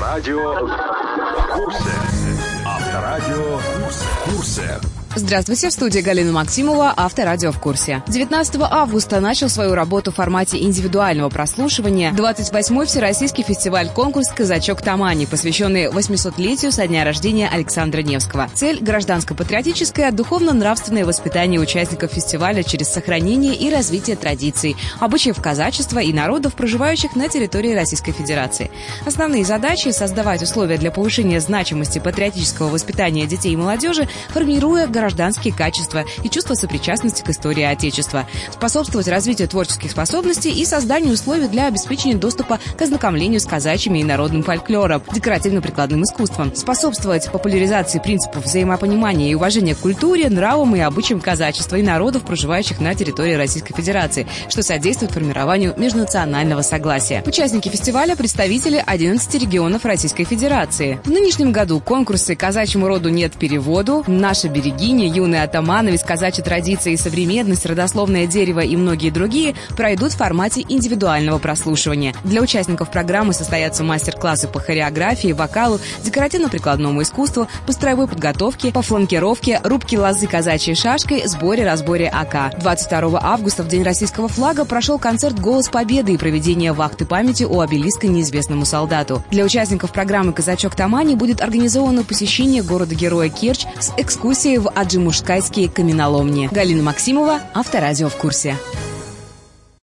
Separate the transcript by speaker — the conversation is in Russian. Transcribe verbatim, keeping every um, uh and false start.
Speaker 1: Авторадио в курсе. Авторадио в курсе.
Speaker 2: Здравствуйте, в студии Галина Максимова, Авторадио в курсе. девятнадцатого августа начал свою работу в формате индивидуального прослушивания двадцать восьмой Всероссийский фестиваль-конкурс «Казачок Тамани», посвященный восьмисотлетию со дня рождения Александра Невского. Цель – гражданско-патриотическое, духовно-нравственное воспитание участников фестиваля через сохранение и развитие традиций, обычаев казачества и народов, проживающих на территории Российской Федерации. Основные задачи – создавать условия для повышения значимости патриотического воспитания детей и молодежи, формируя гражданские качества и чувство сопричастности к истории Отечества, способствовать развитию творческих способностей и созданию условий для обеспечения доступа к ознакомлению с казачьими и народным фольклором, декоративно-прикладным искусством, способствовать популяризации принципов взаимопонимания и уважения к культуре, нравам и обычаям казачества и народов, проживающих на территории Российской Федерации, что содействует формированию межнационального согласия. Участники фестиваля – представители одиннадцати регионов Российской Федерации. В нынешнем году конкурсы «Казачьему роду нет переводу», «Наша берегиня», «Юный атамановец», «Казачьи традиции и современность», «Родословное дерево» и многие другие пройдут в формате индивидуального прослушивания. Для участников программы состоятся мастер-классы по хореографии, вокалу, декоративно-прикладному искусству, по строевой подготовке, по фланкировке, рубке лозы казачьей шашкой, сборе-разборе АК. двадцать второго августа, в День российского флага, прошел концерт «Голос Победы» и проведение вахты памяти у обелиска неизвестному солдату. Для участников программы «Казачок Тамани» будет организовано посещение города-героя Керчь с экскурсией в Аджимушкайские каменоломни. Галина Максимова, Авторадио в курсе.